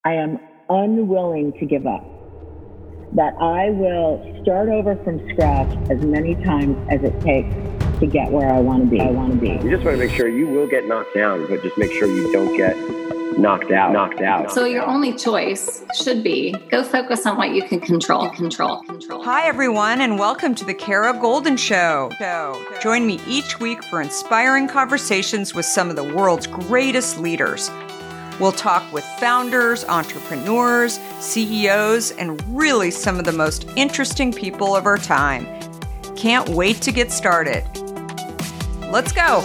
I am unwilling to give up, that I will start over from scratch as many times as it takes to get where I want to be. You just want to make sure you will get knocked down, but just make sure you don't get knocked out. So your only choice should be go focus on what you can control. Hi, everyone, and welcome to the Kara Goldin Show. Join me each week for inspiring conversations with some of the world's greatest leaders. We'll talk with founders, entrepreneurs, CEOs, and really some of the most interesting people of our time. Can't wait to get started. Let's go.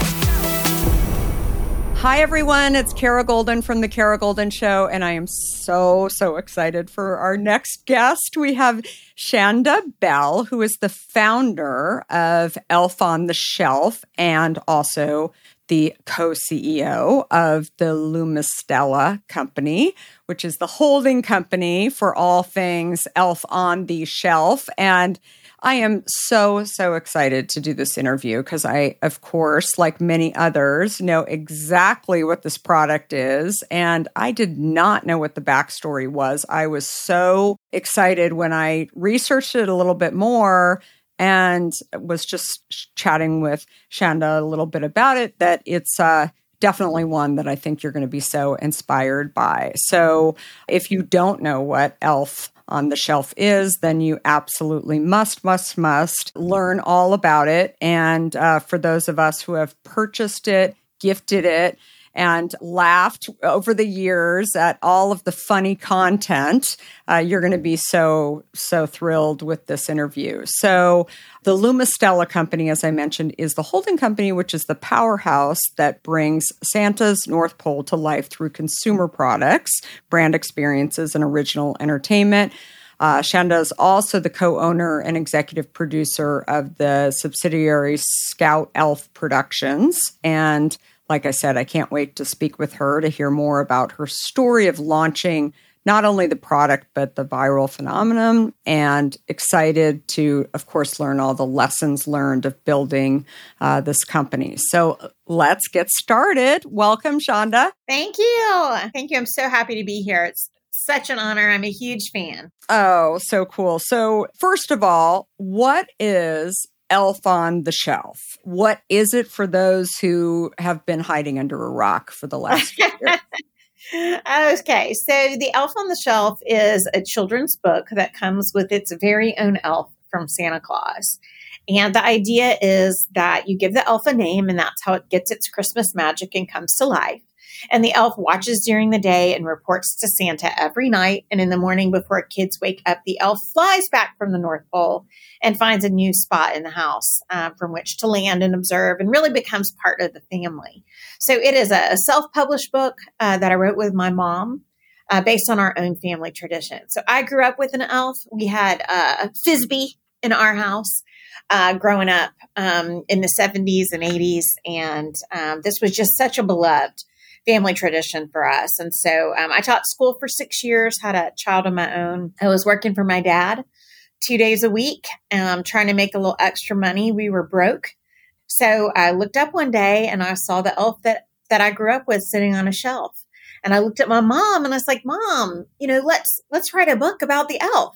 Hi, everyone. It's Kara Goldin from The Kara Goldin Show, and I am so excited for our next guest. We have Shanda Bell, who is the founder of Elf on the Shelf and also the co-CEO of the Lumistella Company, which is the holding company for all things Elf on the Shelf. And I am so excited to do this interview because I, of course, like many others, know exactly what this product is. And I did not know what the backstory was. I was so excited when I researched it a little bit more and was just chatting with Shanda a little bit about it, that it's definitely one that I think you're going to be so inspired by. So if you don't know what Elf on the Shelf is, then you absolutely must learn all about it. And for those of us who have purchased it, gifted it, and laughed over the years at all of the funny content, you're going to be so thrilled with this interview. So the Lumistella Company, as I mentioned, is the holding company, which is the powerhouse that brings Santa's North Pole to life through consumer products, brand experiences, and original entertainment. Shanda is also the co-owner and executive producer of the subsidiary Scout Elf Productions. And like I said, I can't wait to speak with her to hear more about her story of launching not only the product, but the viral phenomenon, and excited to, of course, learn all the lessons learned of building this company. So let's get started. Welcome, Shanda. Thank you. I'm so happy to be here. It's such an honor. I'm a huge fan. Oh, so cool. So first of all, what is Elf on the Shelf? What is it for those who have been hiding under a rock for the last few years? Okay, so the Elf on the Shelf is a children's book that comes with its very own elf from Santa Claus. And the idea is that you give the elf a name, and that's how it gets its Christmas magic and comes to life. And the elf watches during the day and reports to Santa every night. And in the morning before kids wake up, the elf flies back from the North Pole and finds a new spot in the house from which to land and observe, and really becomes part of the family. So it is a self-published book that I wrote with my mom based on our own family tradition. So I grew up with an elf. We had a Frisbee in our house growing up in the 70s and 80s. And this was just such a beloved family tradition for us. And so I taught school for 6 years, had a child of my own. I was working for my dad 2 days a week, trying to make a little extra money. We were broke. So I looked up one day and I saw the elf that I grew up with sitting on a shelf. And I looked at my mom and I was like, Mom, let's write a book about the elf.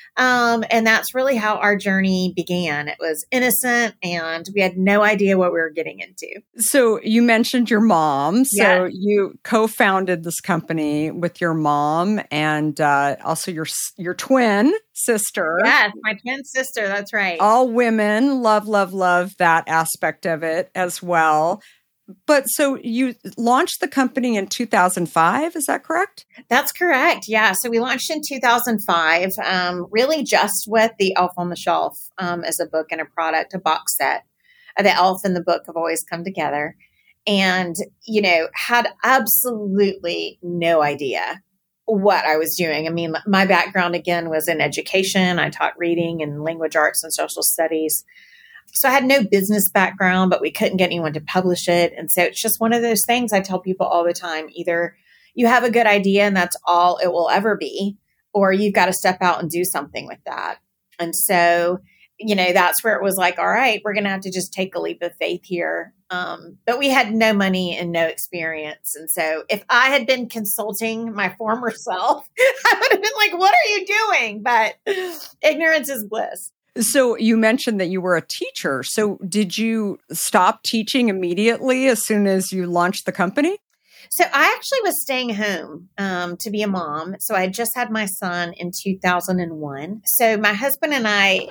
And that's really how our journey began. It was innocent and we had no idea what we were getting into. So you mentioned your mom. So you co-founded this company with your mom and also your twin sister. Yes, my twin sister. That's right. All women love that aspect of it as well. But so you launched the company in 2005, is that correct? That's correct. Yeah. So we launched in 2005, really just with the Elf on the Shelf as a book and a product, a box set. The elf and the book have always come together, and, had absolutely no idea what I was doing. I mean, my background again was in education. I taught reading and language arts and social studies. So I had no business background, but we couldn't get anyone to publish it. And so it's just one of those things I tell people all the time. Either you have a good idea and that's all it will ever be, or you've got to step out and do something with that. And so that's where it was like, all right, we're going to have to just take a leap of faith here. But we had no money and no experience. And so if I had been consulting my former self, I would have been like, what are you doing? But ignorance is bliss. So you mentioned that you were a teacher. So did you stop teaching immediately as soon as you launched the company? So I actually was staying home to be a mom. So I had just had my son in 2001. So my husband and I,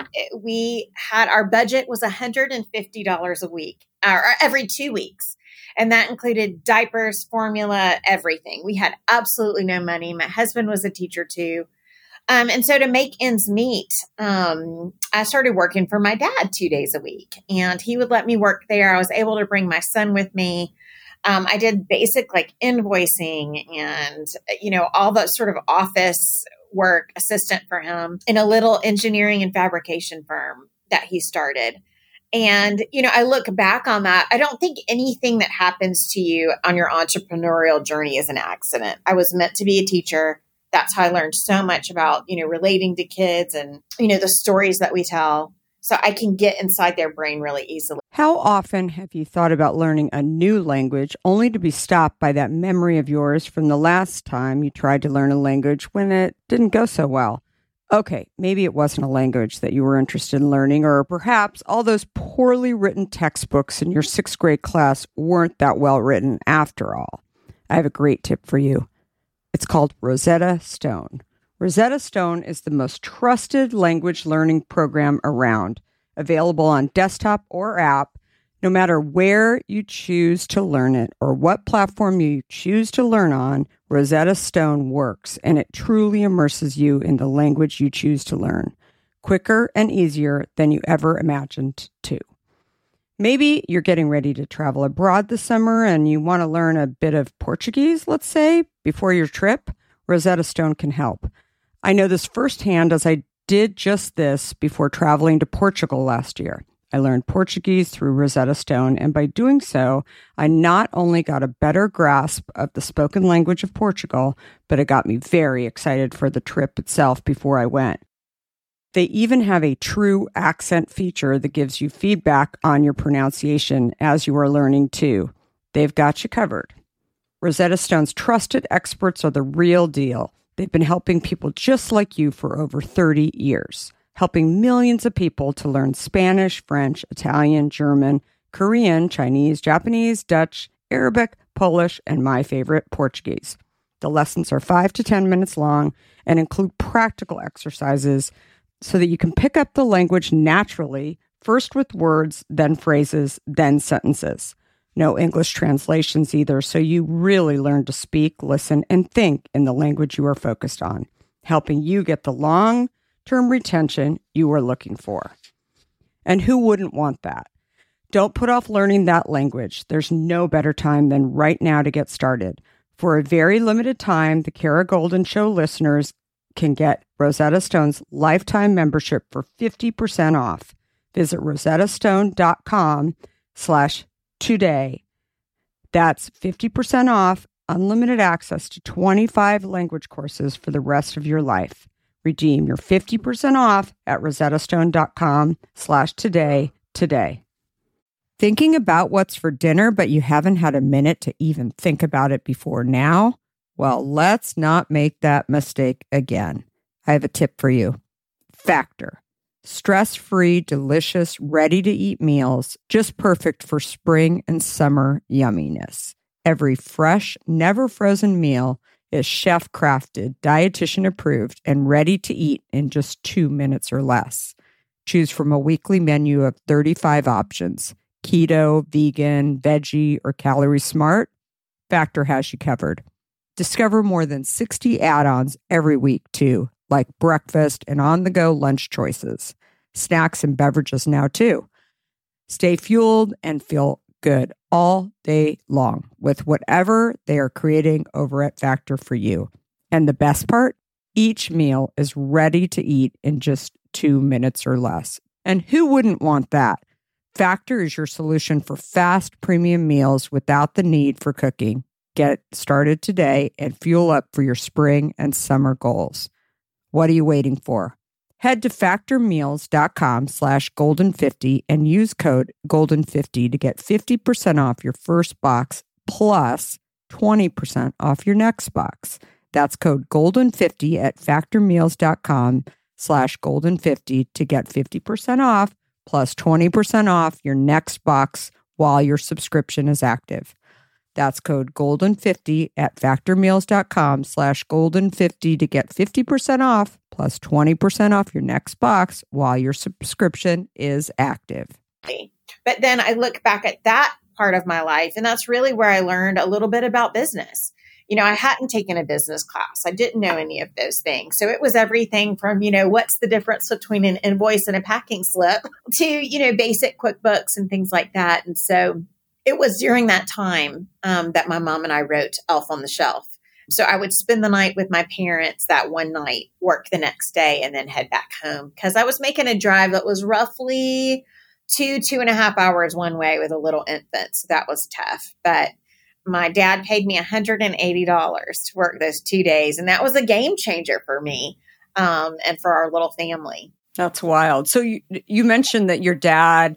our budget was $150 a week, or every 2 weeks. And that included diapers, formula, everything. We had absolutely no money. My husband was a teacher too. And so to make ends meet, I started working for my dad 2 days a week, and he would let me work there. I was able to bring my son with me. I did basic like invoicing and, all that sort of office work, assistant for him in a little engineering and fabrication firm that he started. And, I look back on that. I don't think anything that happens to you on your entrepreneurial journey is an accident. I was meant to be a teacher. That's how I learned so much about, relating to kids and, the stories that we tell. So I can get inside their brain really easily. How often have you thought about learning a new language only to be stopped by that memory of yours from the last time you tried to learn a language when it didn't go so well? Okay, maybe it wasn't a language that you were interested in learning, or perhaps all those poorly written textbooks in your 6th grade class weren't that well written after all. I have a great tip for you. It's called Rosetta Stone. Rosetta Stone is the most trusted language learning program around, available on desktop or app, no matter where you choose to learn it or what platform you choose to learn on. Rosetta Stone works, and it truly immerses you in the language you choose to learn, quicker and easier than you ever imagined to. Maybe you're getting ready to travel abroad this summer and you want to learn a bit of Portuguese, let's say, before your trip. Rosetta Stone can help. I know this firsthand as I did just this before traveling to Portugal last year. I learned Portuguese through Rosetta Stone, and by doing so, I not only got a better grasp of the spoken language of Portugal, but it got me very excited for the trip itself before I went. They even have a true accent feature that gives you feedback on your pronunciation as you are learning too. They've got you covered. Rosetta Stone's trusted experts are the real deal. They've been helping people just like you for over 30 years, helping millions of people to learn Spanish, French, Italian, German, Korean, Chinese, Japanese, Dutch, Arabic, Polish, and my favorite, Portuguese. The lessons are 5 to 10 minutes long and include practical exercises so that you can pick up the language naturally, first with words, then phrases, then sentences. No English translations either, so you really learn to speak, listen, and think in the language you are focused on, helping you get the long-term retention you are looking for. And who wouldn't want that? Don't put off learning that language. There's no better time than right now to get started. For a very limited time, the Kara Goldin Show listeners can get Rosetta Stone's lifetime membership for 50% off. Visit rosettastone.com/today. That's 50% off, unlimited access to 25 language courses for the rest of your life. Redeem your 50% off at rosettastone.com/today today. Thinking about what's for dinner, but you haven't had a minute to even think about it before now? Well, let's not make that mistake again. I have a tip for you. Factor. Stress-free, delicious, ready-to-eat meals, just perfect for spring and summer yumminess. Every fresh, never-frozen meal is chef-crafted, dietitian-approved, and ready to eat in just 2 minutes or less. Choose from a weekly menu of 35 options. Keto, vegan, veggie, or calorie smart, Factor has you covered. Discover more than 60 add-ons every week, too, like breakfast and on-the-go lunch choices. Snacks and beverages now, too. Stay fueled and feel good all day long with whatever they are creating over at Factor for you. And the best part? Each meal is ready to eat in just 2 minutes or less. And who wouldn't want that? Factor is your solution for fast premium meals without the need for cooking. Get started today and fuel up for your spring and summer goals. What are you waiting for? Head to factormeals.com/golden50 and use code golden50 to get 50% off your first box plus 20% off your next box. That's code golden50 at factormeals.com/golden50 to get 50% off plus 20% off your next box while your subscription is active. That's code golden50 at factormeals.com/golden50 to get 50% off plus 20% off your next box while your subscription is active. But then I look back at that part of my life, and that's really where I learned a little bit about business. You know, I hadn't taken a business class. I didn't know any of those things. So it was everything from, you know, what's the difference between an invoice and a packing slip to, you know, basic QuickBooks and things like that. And so it was during that time that my mom and I wrote Elf on the Shelf. So I would spend the night with my parents that one night, work the next day, and then head back home because I was making a drive that was roughly 2.5 hours one way with a little infant. So that was tough. But my dad paid me $180 to work those 2 days. And that was a game changer for me and for our little family. That's wild. So you mentioned that your dad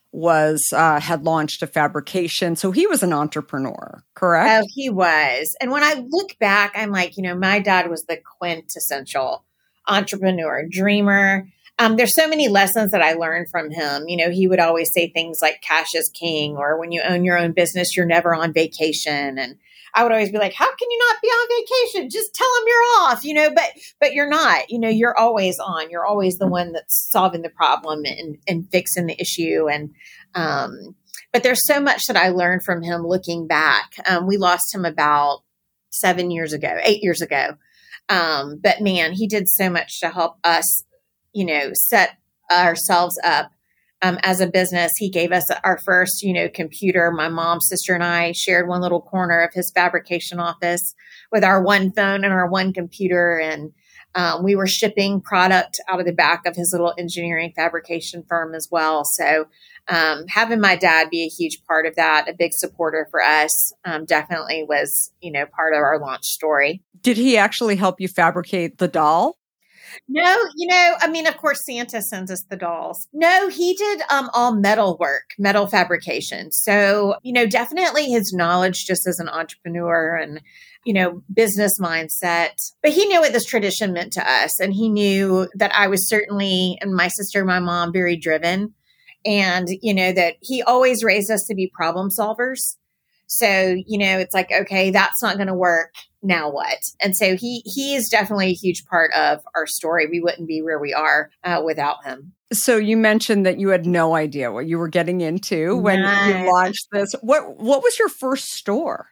had launched a fabrication. So he was an entrepreneur, correct? Oh, he was. And when I look back, I'm like, you know, my dad was the quintessential entrepreneur, dreamer. There's so many lessons that I learned from him. You know, he would always say things like cash is king, or when you own your own business, you're never on vacation. And I would always be like, how can you not be on vacation? Just tell them you're off, you know, but you're not, you know, you're always on. You're always the one that's solving the problem and fixing the issue. And, but there's so much that I learned from him looking back. We lost him about 8 years ago. But man, he did so much to help us, you know, set ourselves up as a business. He gave us our first, you know, computer. My mom, sister, and I shared one little corner of his fabrication office with our one phone and our one computer. And we were shipping product out of the back of his little engineering fabrication firm as well. So having my dad be a huge part of that, a big supporter for us, definitely was, you know, part of our launch story. Did he actually help you fabricate the doll? No, you know, I mean, of course, Santa sends us the dolls. No, he did all metal work, metal fabrication. So, you know, definitely his knowledge just as an entrepreneur and, you know, business mindset. But he knew what this tradition meant to us. And he knew that I was certainly, and my sister and my mom, very driven. And, you know, that he always raised us to be problem solvers. So, you know, it's like, okay, that's not going to work. Now what? And so he is definitely a huge part of our story. We wouldn't be where we are without him. So you mentioned that you had no idea what you were getting into when you launched this. What was your first store?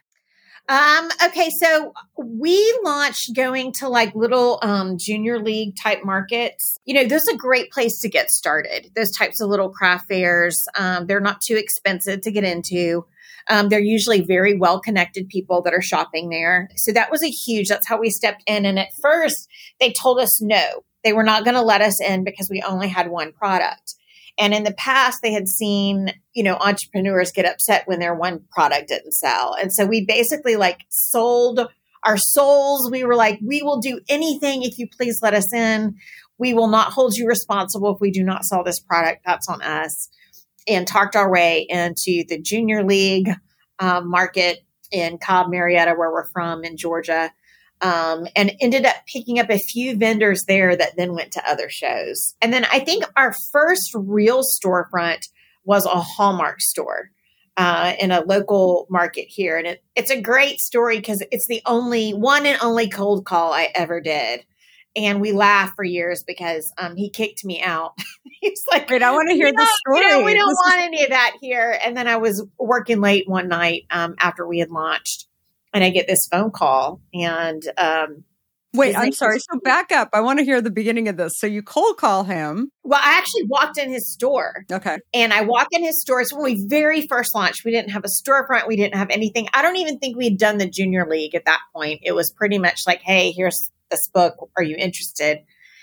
Okay, so we launched going to like little junior league type markets. You know, those are a great place to get started. Those types of little craft fairs. They're not too expensive to get into. They're usually very well-connected people that are shopping there. So that was that's how we stepped in. And at first they told us no, they were not going to let us in because we only had one product. And in the past they had seen, you know, entrepreneurs get upset when their one product didn't sell. And so we basically like sold our souls. We were like, we will do anything if you please let us in. We will not hold you responsible if we do not sell this product. That's on us. And talked our way into the junior league market in Cobb, Marietta, where we're from in Georgia, and ended up picking up a few vendors there that then went to other shows. And then I think our first real storefront was a Hallmark store in a local market here. And it's a great story because it's the one and only cold call I ever did. And we laughed for years because he kicked me out. He's like, wait, I want to hear the story. You know, we don't want any of that here. And then I was working late one night after we had launched, and I get this phone call. And wait, I'm sorry. So back up. I want to hear the beginning of this. So you cold call him. Well, I actually walked in his store. Okay. And I walked in his store. So when we very first launched, we didn't have a storefront. We didn't have anything. I don't even think we'd done the junior league at that point. It was pretty much like, hey, here's this book. Are you interested?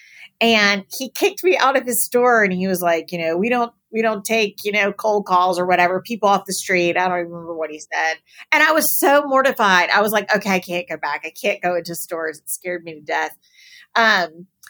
And he kicked me out of his store, and he was like, you know, we don't take, you know, cold calls or whatever, people off the street. I don't even remember what he said. And I was so mortified. I was like, okay, I can't go back. I can't go into stores. It scared me to death.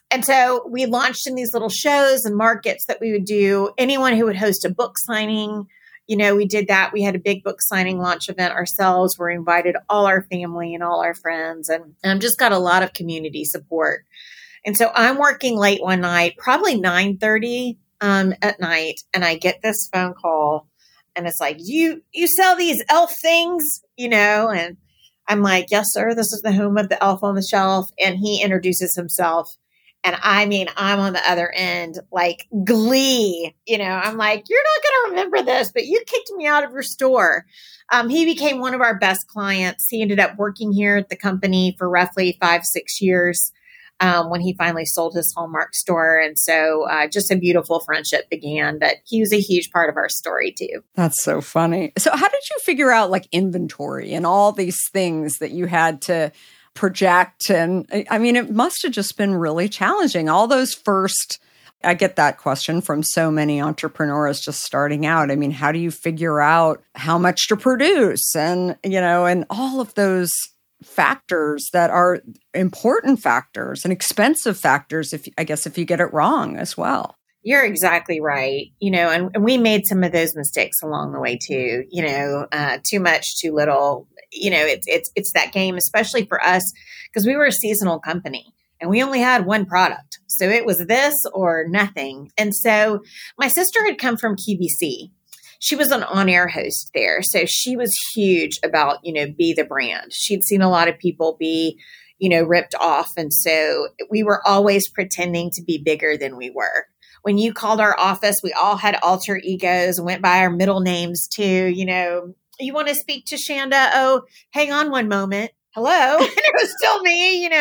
And so we launched in these little shows and markets that we would do. Anyone who would host a book signing, we did that. We had a big book signing launch event ourselves. We invited all our family and all our friends and just got a lot of community support. And so I'm working late one night, probably 9:30 at night. And I get this phone call and it's like, you sell these elf things, and I'm like, yes, sir. This is the home of the Elf on the Shelf. And he introduces himself. And I mean, I'm on the other end, like glee, I'm like, you're not going to remember this, but you kicked me out of your store. He became one of our best clients. He ended up working here at the company for roughly 5-6 years when he finally sold his Hallmark store. And so just a beautiful friendship began, but he was a huge part of our story too. That's so funny. So how did you figure out like inventory and all these things that you had to project? And I mean, it must have just been really challenging. All those first, I get that question from so many entrepreneurs just starting out. I mean, how do you figure out how much to produce? And, and all of those factors that are important factors and expensive factors, if you get it wrong as well. You're exactly right. And we made some of those mistakes along the way too, too much, too little. It's that game, especially for us, because we were a seasonal company and we only had one product. So it was this or nothing. And so my sister had come from QVC. She was an on-air host there. So she was huge about, be the brand. She'd seen a lot of people be, ripped off. And so we were always pretending to be bigger than we were. When you called our office, we all had alter egos and went by our middle names too, You want to speak to Shanda? Oh, hang on one moment. Hello. And it was still me,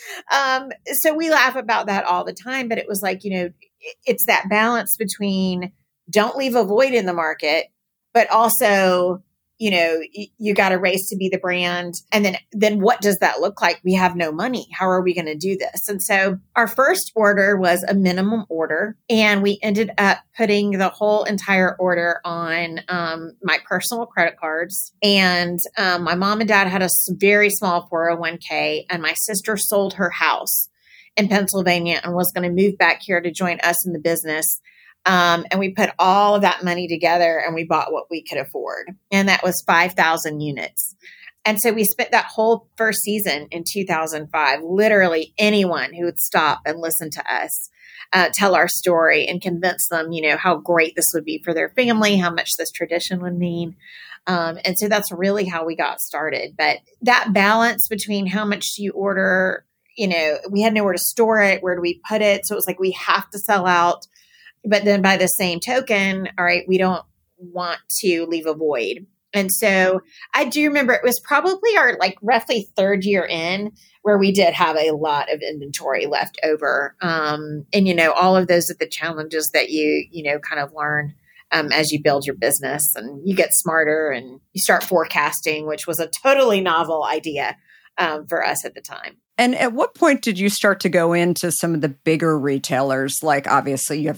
So we laugh about that all the time. But it was like, it's that balance between don't leave a void in the market, but also, you got to race to be the brand. And then what does that look like? We have no money. How are we going to do this? And so our first order was a minimum order. And we ended up putting the whole entire order on my personal credit cards. And my mom and dad had a very small 401k. And my sister sold her house in Pennsylvania and was going to move back here to join us in the business. And we put all of that money together and we bought what we could afford. And that was 5,000 units. And so we spent that whole first season in 2005, literally anyone who would stop and listen to us, tell our story and convince them, how great this would be for their family, how much this tradition would mean. And so that's really how we got started. But that balance between how much do you order, we had nowhere to store it. Where do we put it? So it was like, we have to sell out. But then by the same token, all right, we don't want to leave a void. And so I do remember it was probably our roughly third year in where we did have a lot of inventory left over. And, all of those are the challenges that you kind of learn as you build your business and you get smarter and you start forecasting, which was a totally novel idea for us at the time. And at what point did you start to go into some of the bigger retailers? Like, obviously, you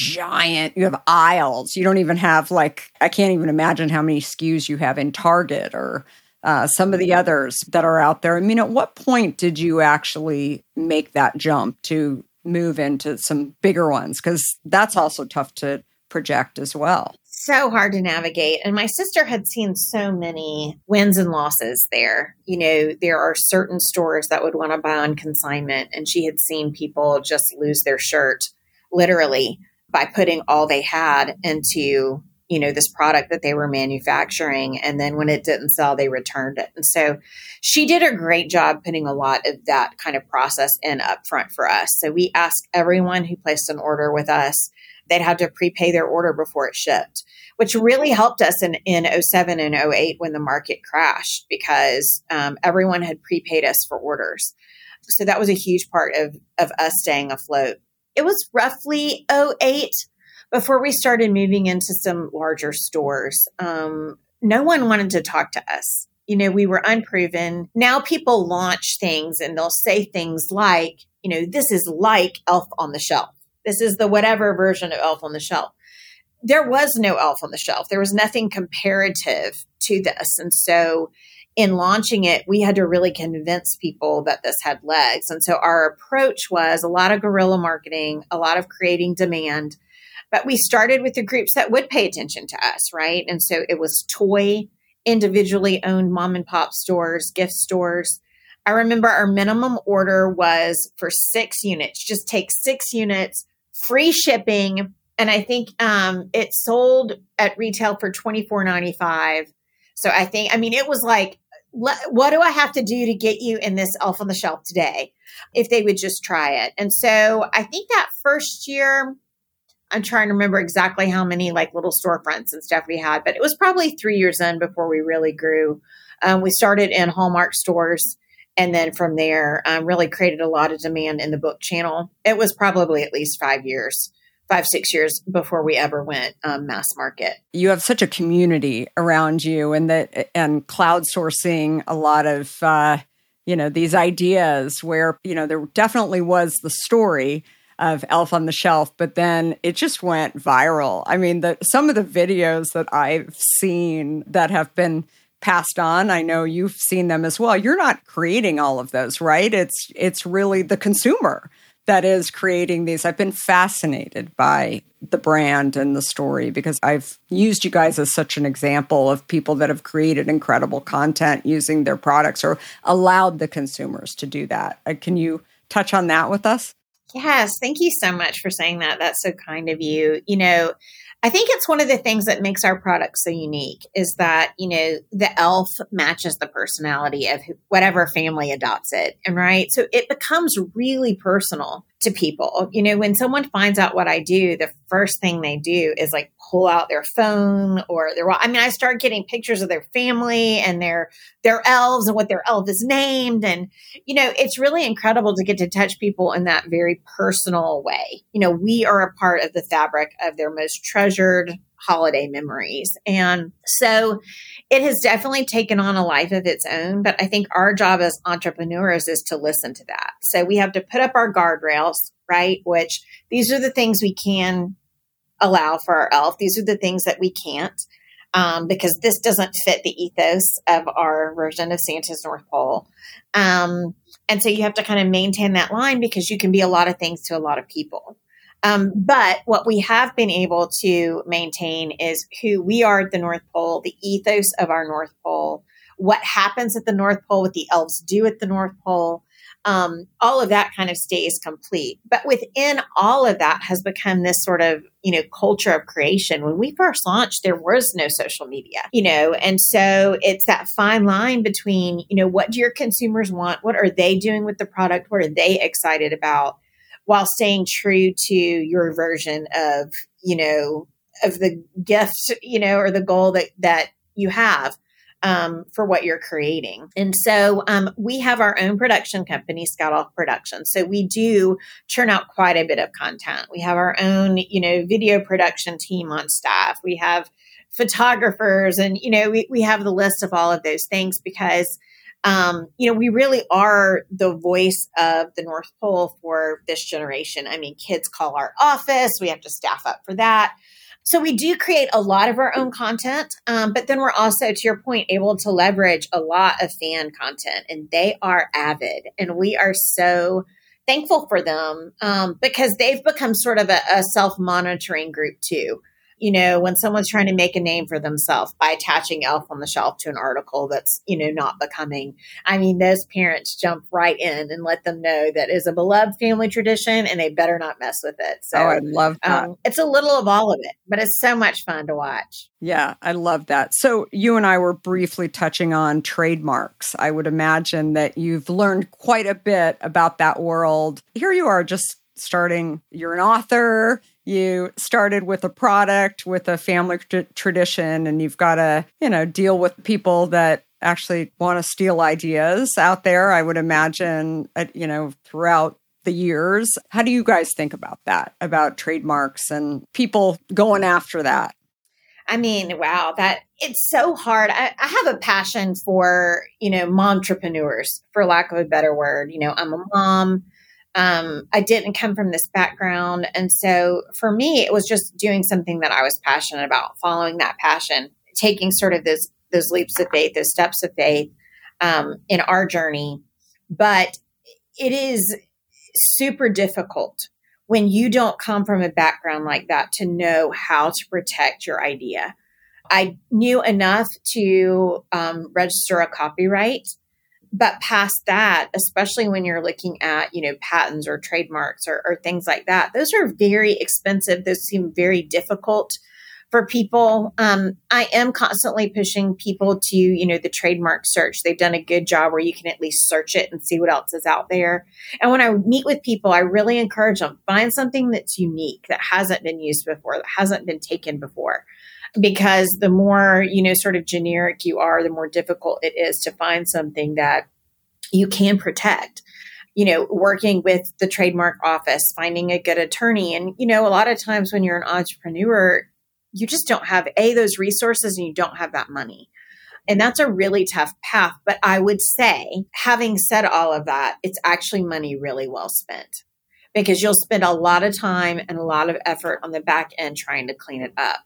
have aisles. You don't even have I can't even imagine how many SKUs you have in Target or some of the others that are out there. I mean, at what point did you actually make that jump to move into some bigger ones? Because that's also tough to project as well. So hard to navigate. And my sister had seen so many wins and losses there. There are certain stores that would want to buy on consignment. And she had seen people just lose their shirt literally by putting all they had into, this product that they were manufacturing. And then when it didn't sell, they returned it. And so she did a great job putting a lot of that kind of process in upfront for us. So we asked everyone who placed an order with us, they'd have to prepay their order before it shipped, which really helped us in 07 and 08 when the market crashed because everyone had prepaid us for orders. So that was a huge part of us staying afloat. It was roughly 08 before we started moving into some larger stores. No one wanted to talk to us. We were unproven. Now people launch things and they'll say things like, this is like Elf on the Shelf. This is the whatever version of Elf on the Shelf. There was no Elf on the Shelf. There was nothing comparative to this. And so in launching it, we had to really convince people that this had legs. And so our approach was a lot of guerrilla marketing, a lot of creating demand. But we started with the groups that would pay attention to us, right? And so it was toy, individually owned mom and pop stores, gift stores. I remember our minimum order was for 6 units. Just take 6 units, free shipping. And I think it sold at retail for $24.95. So it was like, what do I have to do to get you in this Elf on the Shelf today? If they would just try it. And so I think that first year, I'm trying to remember exactly how many like little storefronts and stuff we had, but it was probably 3 years in before we really grew. We started in Hallmark stores. And then from there, really created a lot of demand in the book channel. It was probably at least 5 years. 5-6 years before we ever went mass market. You have such a community around you, and crowdsourcing a lot of these ideas where there definitely was the story of Elf on the Shelf, but then it just went viral. I mean, some of the videos that I've seen that have been passed on, I know you've seen them as well. You're not creating all of those, right? It's really the consumer that is creating these. I've been fascinated by the brand and the story because I've used you guys as such an example of people that have created incredible content using their products or allowed the consumers to do that. Can you touch on that with us? Yes. Thank you so much for saying that. That's so kind of you. I think it's one of the things that makes our product so unique is that, the elf matches the personality of whatever family adopts it. And right. So it becomes really personal to people. When someone finds out what I do, the first thing they do is like pull out their phone or I start getting pictures of their family and their elves and what their elf is named. And, it's really incredible to get to touch people in that very personal way. We are a part of the fabric of their most treasured holiday memories. And so it has definitely taken on a life of its own. But I think our job as entrepreneurs is to listen to that. So we have to put up our guardrails, right? Which these are the things we can allow for our elf. These are the things that we can't, because this doesn't fit the ethos of our version of Santa's North Pole. And so you have to kind of maintain that line because you can be a lot of things to a lot of people. But what we have been able to maintain is who we are at the North Pole, the ethos of our North Pole, what happens at the North Pole, what the elves do at the North Pole. All of that kind of stays complete. But within all of that has become this sort of, culture of creation. When we first launched, there was no social media, and so it's that fine line between, what do your consumers want? What are they doing with the product? What are they excited about? While staying true to your version of, of the gift, or the goal that you have for what you're creating. And so we have our own production company, Scout Elf Productions. So we do churn out quite a bit of content. We have our own, video production team on staff. We have photographers and, we have the list of all of those things because we really are the voice of the North Pole for this generation. I mean, kids call our office. We have to staff up for that. So we do create a lot of our own content, but then we're also, to your point, able to leverage a lot of fan content, and they are avid, and we are so thankful for them because they've become sort of a self-monitoring group too. When someone's trying to make a name for themselves by attaching Elf on the Shelf to an article that's, not becoming, those parents jump right in and let them know that is a beloved family tradition and they better not mess with it. So I love that. It's a little of all of it, but it's so much fun to watch. Yeah, I love that. So you and I were briefly touching on trademarks. I would imagine that you've learned quite a bit about that world. Here you are just starting, you're an author. You started with a product, with a family tradition, and you've got to, deal with people that actually want to steal ideas out there, I would imagine, throughout the years. How do you guys think about that, about trademarks and people going after that? Wow, it's so hard. I have a passion for, momtrepreneurs, for lack of a better word. I'm a mom. I didn't come from this background. And so for me, it was just doing something that I was passionate about, following that passion, taking sort of those leaps of faith, those steps of faith, in our journey. But it is super difficult when you don't come from a background like that to know how to protect your idea. I knew enough to register a copyright, but past that, especially when you're looking at, patents or trademarks or things like that, those are very expensive. Those seem very difficult for people. I am constantly pushing people to, the trademark search. They've done a good job where you can at least search it and see what else is out there. And when I meet with people, I really encourage them, find something that's unique, that hasn't been used before, that hasn't been taken before. Because the more, sort of generic you are, the more difficult it is to find something that you can protect. Working with the trademark office, finding a good attorney. And, a lot of times when you're an entrepreneur, you just don't have those resources and you don't have that money. And that's a really tough path. But I would say, having said all of that, it's actually money really well spent, because you'll spend a lot of time and a lot of effort on the back end trying to clean it up.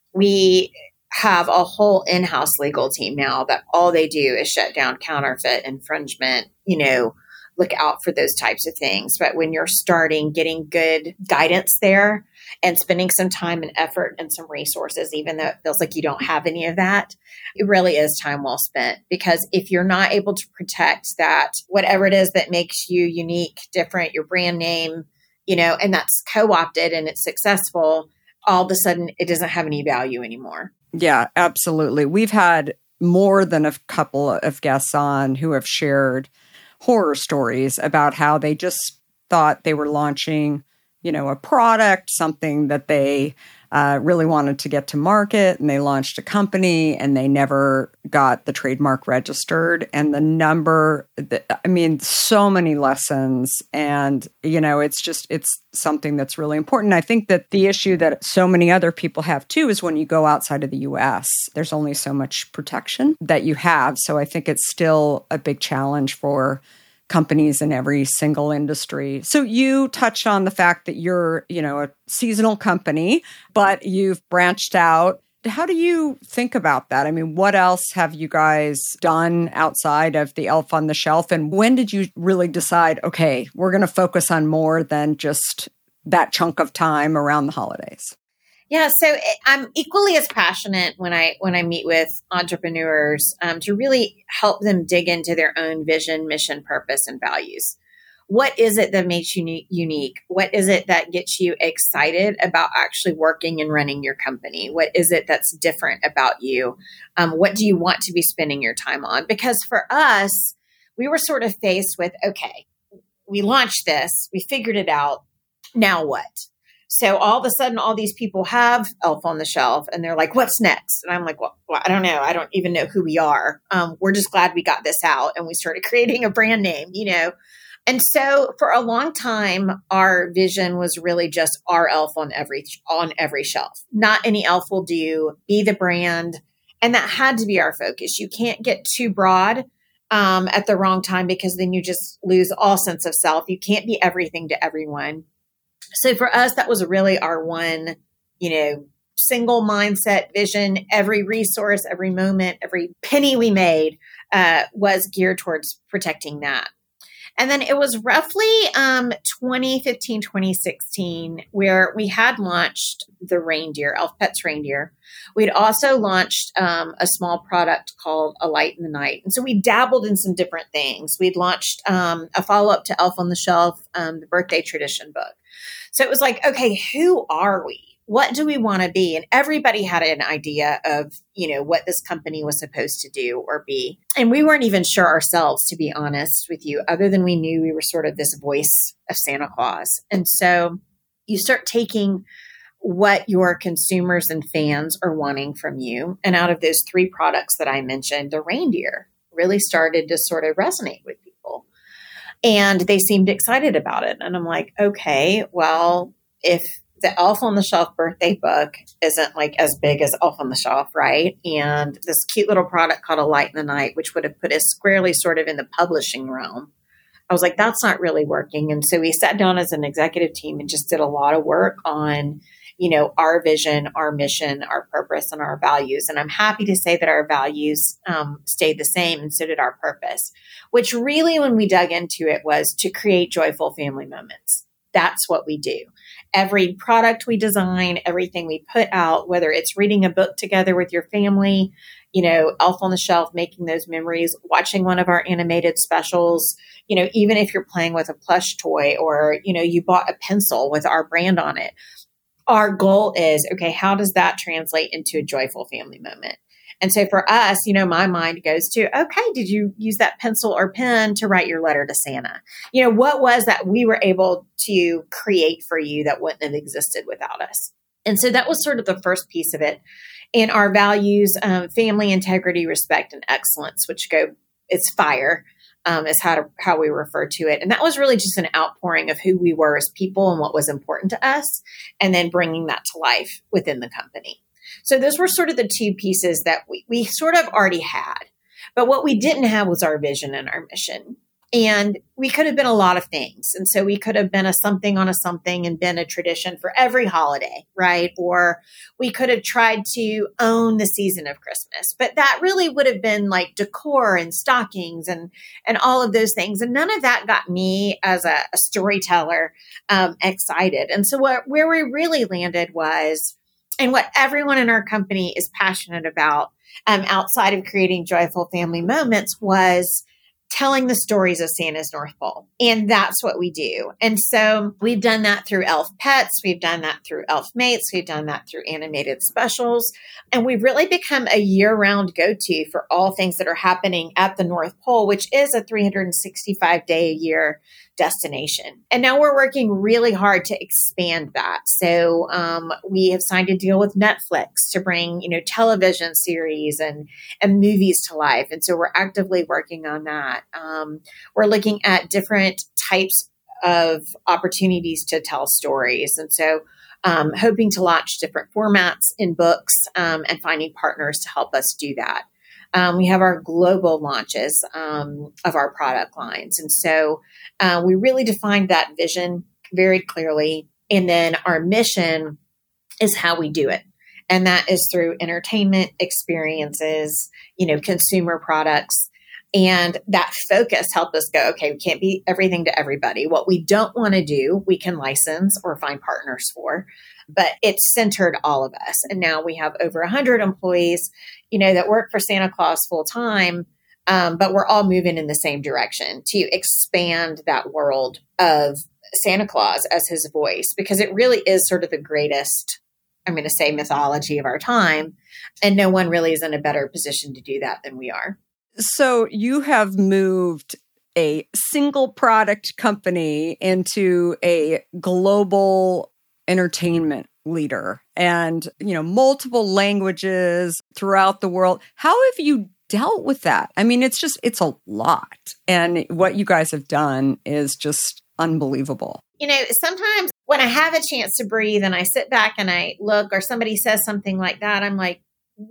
We have a whole in-house legal team now that all they do is shut down counterfeit, infringement, look out for those types of things. But when you're starting, getting good guidance there and spending some time and effort and some resources, even though it feels like you don't have any of that, it really is time well spent. Because if you're not able to protect that, whatever it is that makes you unique, different, your brand name, and that's co-opted and it's successful, all of a sudden it doesn't have any value anymore. Yeah, absolutely. We've had more than a couple of guests on who have shared horror stories about how they just thought they were launching, a product, something that they really wanted to get to market, and they launched a company and they never got the trademark registered. And so many lessons. And, it's something that's really important. I think that the issue that so many other people have too is when you go outside of the US, there's only so much protection that you have. So I think it's still a big challenge for companies in every single industry. So you touched on the fact that you're, a seasonal company, but you've branched out. How do you think about that? I mean, what else have you guys done outside of the Elf on the Shelf? And when did you really decide, okay, we're going to focus on more than just that chunk of time around the holidays? Yeah, so I'm equally as passionate when I meet with entrepreneurs to really help them dig into their own vision, mission, purpose, and values. What is it that makes you unique? What is it that gets you excited about actually working and running your company? What is it that's different about you? What do you want to be spending your time on? Because for us, we were sort of faced with, okay, we launched this, we figured it out, now what? So all of a sudden, all these people have Elf on the Shelf and they're like, what's next? And I'm like, well, I don't know. I don't even know who we are. We're just glad we got this out and we started creating a brand name, And so for a long time, our vision was really just our elf on every shelf. Not any elf will do, be the brand. And that had to be our focus. You can't get too broad at the wrong time, because then you just lose all sense of self. You can't be everything to everyone. So for us, that was really our one, single mindset vision. Every resource, every moment, every penny we made was geared towards protecting that. And then it was roughly 2015, 2016, where we had launched the reindeer, Elf Pets reindeer. We'd also launched a small product called A Light in the Night. And so we dabbled in some different things. We'd launched a follow-up to Elf on the Shelf, the birthday tradition book. So it was like, okay, who are we? What do we want to be? And everybody had an idea of, what this company was supposed to do or be. And we weren't even sure ourselves, to be honest with you, other than we knew we were sort of this voice of Santa Claus. And so you start taking what your consumers and fans are wanting from you. And out of those 3 products that I mentioned, the reindeer really started to sort of resonate with people. And they seemed excited about it. And I'm like, okay, well, if the Elf on the Shelf birthday book isn't like as big as Elf on the Shelf, right? And this cute little product called A Light in the Night, which would have put us squarely sort of in the publishing realm, I was like, that's not really working. And so we sat down as an executive team and just did a lot of work on, our vision, our mission, our purpose, and our values. And I'm happy to say that our values stayed the same, and so did our purpose, which really, when we dug into it, was to create joyful family moments. That's what we do. Every product we design, everything we put out, whether it's reading a book together with your family, Elf on the Shelf, making those memories, watching one of our animated specials, even if you're playing with a plush toy or, you bought a pencil with our brand on it. Our goal is, okay, how does that translate into a joyful family moment? And so for us, my mind goes to, okay, did you use that pencil or pen to write your letter to Santa? What was that we were able to create for you that wouldn't have existed without us? And so that was sort of the first piece of it. In our values, family, integrity, respect, and excellence, which it's FIRE, is how we refer to it. And that was really just an outpouring of who we were as people and what was important to us, and then bringing that to life within the company. So those were sort of the two pieces that we sort of already had. But what we didn't have was our vision and our mission. And we could have been a lot of things. And so we could have been a something on a something and been a tradition for every holiday, right? Or we could have tried to own the season of Christmas. But that really would have been like decor and stockings and all of those things. And none of that got me as a storyteller excited. And so where we really landed was, and what everyone in our company is passionate about outside of creating joyful family moments, was telling the stories of Santa's North Pole. And that's what we do. And so we've done that through Elf Pets. We've done that through Elf Mates. We've done that through animated specials. And we've really become a year-round go-to for all things that are happening at the North Pole, which is a 365-day-a-year destination. And now we're working really hard to expand that. So we have signed a deal with Netflix to bring, television series and movies to life. And so we're actively working on that. We're looking at different types of opportunities to tell stories. And so hoping to launch different formats in books and finding partners to help us do that. We have our global launches of our product lines. And so we really defined that vision very clearly. And then our mission is how we do it. And that is through entertainment experiences, consumer products. And that focus helped us go, okay, we can't be everything to everybody. What we don't want to do, we can license or find partners for, but it's centered all of us. And now we have over 100 employees, that work for Santa Claus full time. But we're all moving in the same direction to expand that world of Santa Claus as his voice, because it really is sort of the greatest, I'm going to say, mythology of our time. And no one really is in a better position to do that than we are. So you have moved a single product company into a global entertainment leader and, multiple languages throughout the world. How have you dealt with that? I mean, it's a lot. And what you guys have done is just unbelievable. Sometimes when I have a chance to breathe and I sit back and I look, or somebody says something like that, I'm like,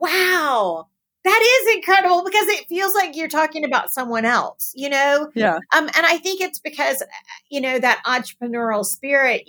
wow. That is incredible, because it feels like you're talking about someone else, Yeah. And I think it's because, that entrepreneurial spirit,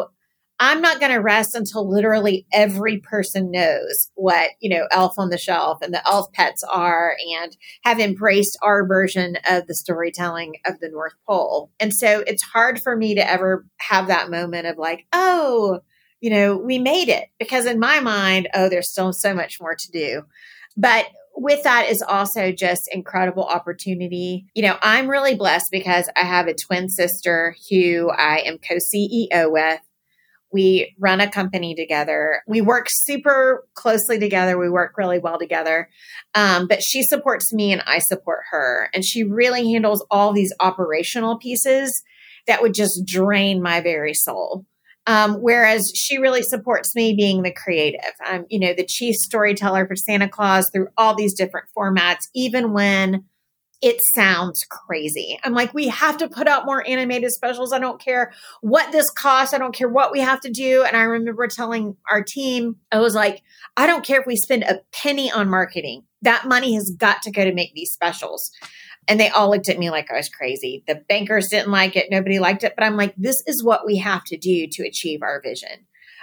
I'm not going to rest until literally every person knows what, Elf on the Shelf and the Elf Pets are, and have embraced our version of the storytelling of the North Pole. And so it's hard for me to ever have that moment of like, oh, we made it, because in my mind, there's still so much more to do. But with that is also just incredible opportunity. I'm really blessed because I have a twin sister who I am co-CEO with. We run a company together. We work super closely together. We work really well together. But she supports me and I support her. And she really handles all these operational pieces that would just drain my very soul. Whereas she really supports me being the creative. I'm, the chief storyteller for Santa Claus through all these different formats, even when it sounds crazy. I'm like, we have to put out more animated specials. I don't care what this costs. I don't care what we have to do. And I remember telling our team, I was like, I don't care if we spend a penny on marketing. That money has got to go to make these specials. And they all looked at me like I was crazy. The bankers didn't like it. Nobody liked it. But I'm like, this is what we have to do to achieve our vision.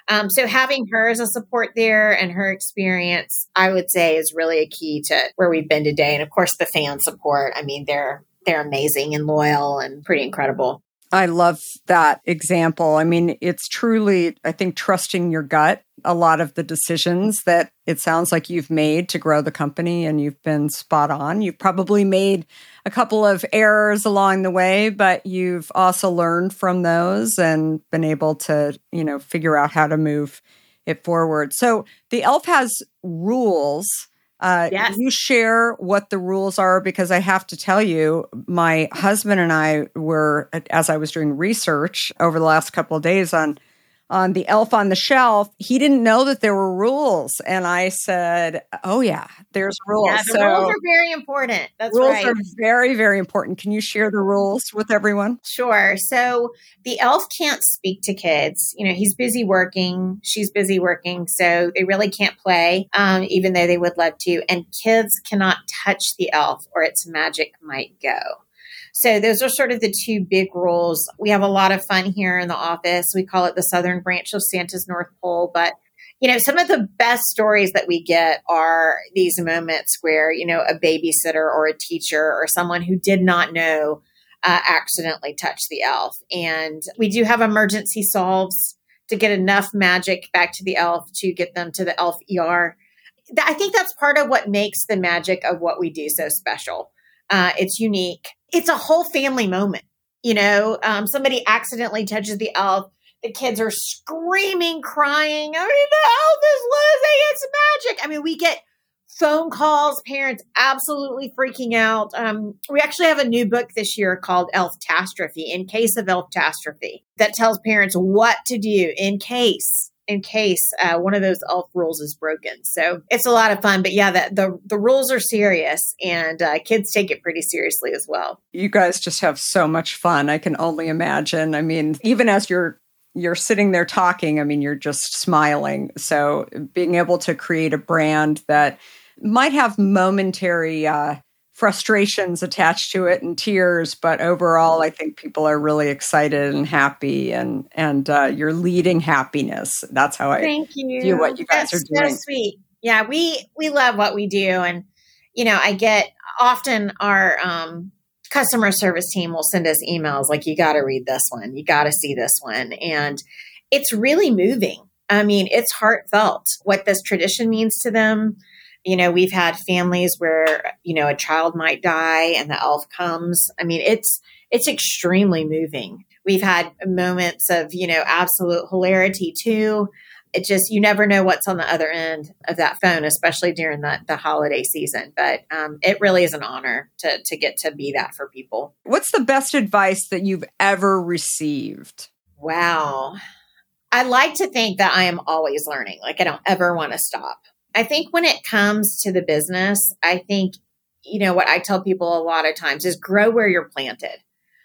So having her as a support there and her experience, I would say, is really a key to where we've been today. And of course, the fan support. I mean, they're amazing and loyal and pretty incredible. I love that example. I mean, it's truly, I think, trusting your gut. A lot of the decisions that it sounds like you've made to grow the company, and you've been spot on. You've probably made a couple of errors along the way, but you've also learned from those and been able to, figure out how to move it forward. So the ELF has rules. Yes. You share what the rules are, because I have to tell you, my husband and I were, as I was doing research over the last couple of days on the Elf on the Shelf, he didn't know that there were rules. And I said, oh yeah, there's rules. Yeah, the rules are very important. That's right. Rules are very, very important. Can you share the rules with everyone? Sure. So the elf can't speak to kids. He's busy working. She's busy working. So they really can't play, even though they would love to. And kids cannot touch the elf or its magic might go. So those are sort of the two big rules. We have a lot of fun here in the office. We call it the Southern Branch of Santa's North Pole. But, some of the best stories that we get are these moments where, a babysitter or a teacher or someone who did not know accidentally touched the elf. And we do have emergency solves to get enough magic back to the elf to get them to the elf ER. I think that's part of what makes the magic of what we do so special. It's unique. It's a whole family moment. Somebody accidentally touches the elf. The kids are screaming, crying. I mean, the elf is losing its magic. I mean, we get phone calls, parents absolutely freaking out. We actually have a new book this year called Elftastrophe, in case of Elftastrophe, that tells parents what to do in case one of those elf rules is broken. So it's a lot of fun. But yeah, the rules are serious, and kids take it pretty seriously as well. You guys just have so much fun. I can only imagine. I mean, even as you're sitting there talking, I mean, you're just smiling. So being able to create a brand that might have momentary frustrations attached to it and tears, but overall, I think people are really excited and happy, and you're leading happiness. That's how I view what you guys are doing. So sweet. Yeah, we love what we do, and I get often our customer service team will send us emails like, you got to read this one, you got to see this one, and it's really moving. I mean, it's heartfelt what this tradition means to them. We've had families where, a child might die and the elf comes. I mean, it's extremely moving. We've had moments of, absolute hilarity too. It just, you never know what's on the other end of that phone, especially during the holiday season. But it really is an honor to get to be that for people. What's the best advice that you've ever received? Wow. I like to think that I am always learning. Like, I don't ever want to stop. I think when it comes to the business, I think, what I tell people a lot of times is grow where you're planted.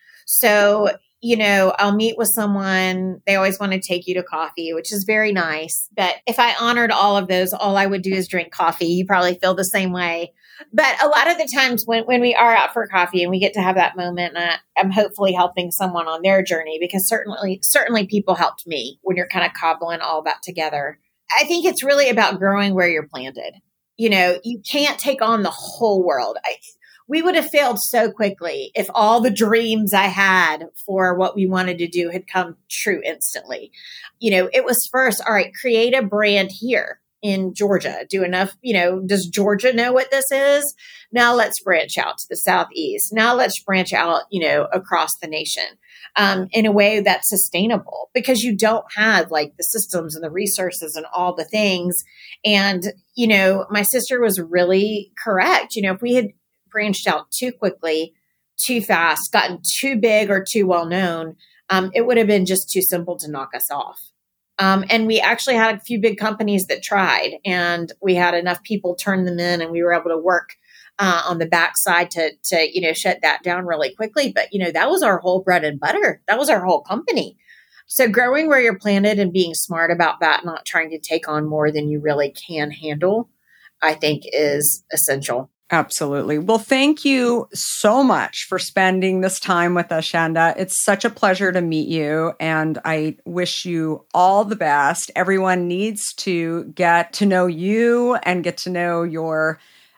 So, I'll meet with someone, they always want to take you to coffee, which is very nice. But if I honored all of those, all I would do is drink coffee. You probably feel the same way. But a lot of the times when we are out for coffee and we get to have that moment, I'm hopefully helping someone on their journey, because certainly people helped me when you're kind of cobbling all that together. I think it's really about growing where you're planted. You can't take on the whole world. We would have failed so quickly if all the dreams I had for what we wanted to do had come true instantly. It was first, all right, create a brand here in Georgia. Do enough, does Georgia know what this is? Now let's branch out to the Southeast. Now let's branch out, across the nation. In a way that's sustainable, because you don't have like the systems and the resources and all the things. And, my sister was really correct. If we had branched out too quickly, too fast, gotten too big or too well known, it would have been just too simple to knock us off. And we actually had a few big companies that tried, and we had enough people turn them in, and we were able to work on the backside to shut that down really quickly. But, that was our whole bread and butter. That was our whole company. So growing where you're planted and being smart about that, not trying to take on more than you really can handle, I think is essential. Absolutely. Well, thank you so much for spending this time with us, Shanda. It's such a pleasure to meet you, and I wish you all the best. Everyone needs to get to know you and get to know your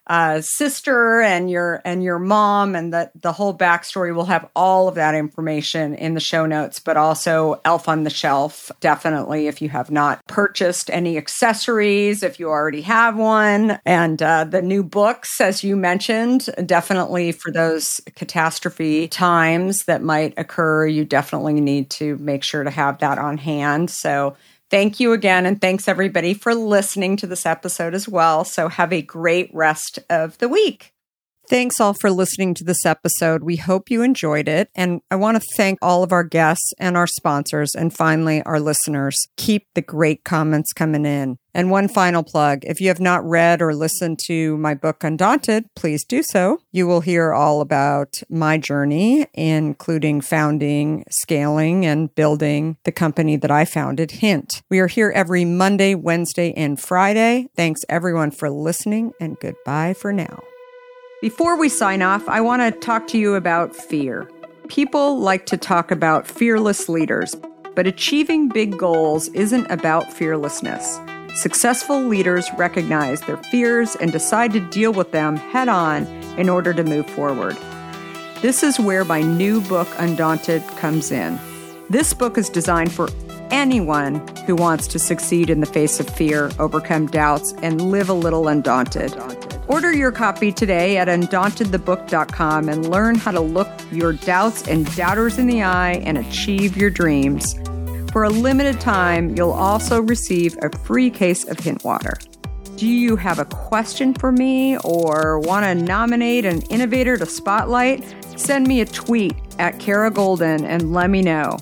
sister and your mom, and the whole backstory. We'll have all of that information in the show notes, but also Elf on the Shelf. Definitely, if you have not purchased any accessories, if you already have one, and the new books, as you mentioned, definitely for those catastrophe times that might occur, you definitely need to make sure to have that on hand. So thank you again, and thanks everybody for listening to this episode as well. So have a great rest of the week. Thanks all for listening to this episode. We hope you enjoyed it. And I want to thank all of our guests and our sponsors, and finally, our listeners. Keep the great comments coming in. And one final plug, if you have not read or listened to my book, Undaunted, please do so. You will hear all about my journey, including founding, scaling, and building the company that I founded, Hint. We are here every Monday, Wednesday, and Friday. Thanks everyone for listening, and goodbye for now. Before we sign off, I want to talk to you about fear. People like to talk about fearless leaders, but achieving big goals isn't about fearlessness. Successful leaders recognize their fears and decide to deal with them head on in order to move forward. This is where my new book, Undaunted, comes in. This book is designed for anyone who wants to succeed in the face of fear, overcome doubts, and live a little undaunted. Order your copy today at undauntedthebook.com and learn how to look your doubts and doubters in the eye and achieve your dreams. For a limited time, you'll also receive a free case of Hint water. Do you have a question for me or want to nominate an innovator to spotlight? Send me a tweet at Kara Goldin and let me know.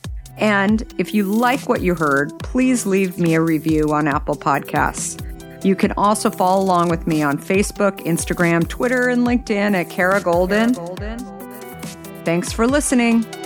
And if you like what you heard, please leave me a review on Apple Podcasts. You can also follow along with me on Facebook, Instagram, Twitter, and LinkedIn at Kara Goldin. Thanks for listening.